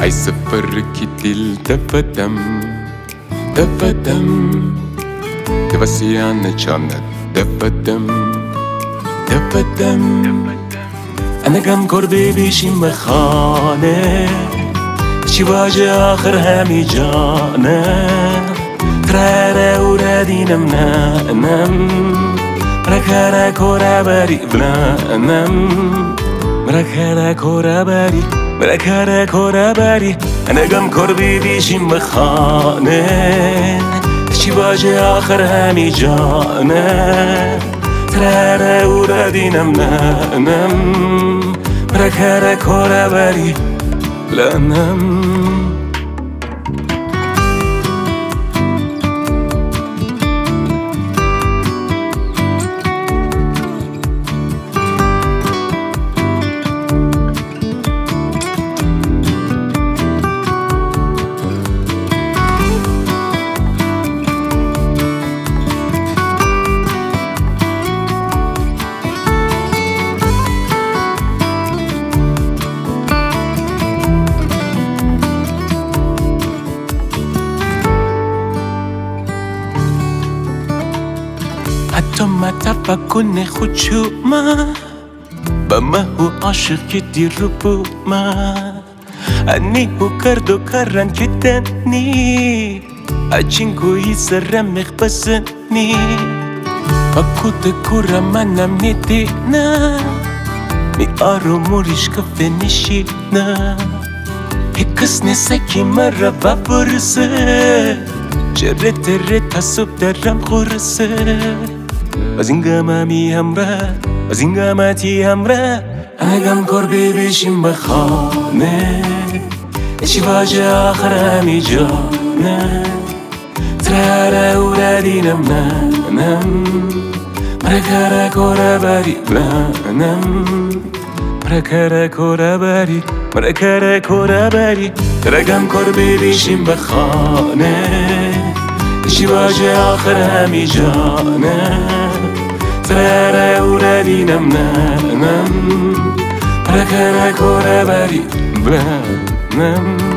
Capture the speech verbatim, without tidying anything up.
هاي سفر كتيل دفدم دفدم دفسيان جانت دفدم دفدم أنا كم قربي بيشين بخانه چی واجه آخر همی جانه تراره و ردینم ننم مرکره کره بری بلنم مرکره کره بری مرکره کره بری انا گم کربی بیشیم بخانه چی واجه آخر همی جانه تراره و ردینم ننم مرکره کره بری لأنم حتی ما تفکن خود شما با ما هو عاشق کدی رو بو ما انی هو کرد و کرن کتنی اچین کوی سرم مخبسنی با کود کورا منم نیدی نه می آرو موریش کفه نشی نه هکس نسکی مرا با برسه جره تره تصب درم خورسه از این گمامی همراه از این گماتی همراه انا گم کربی بیشیم بخانه چی واجه آخر همی جانه تراره و ردینم ننم مرکره کره بری بلنم مرکره کره بری مرکره کره بری ترگم کربی بیشیم بخانه چی واجه آخر همی جانه تراره و ردینم ننم مرکره کره بری بلنم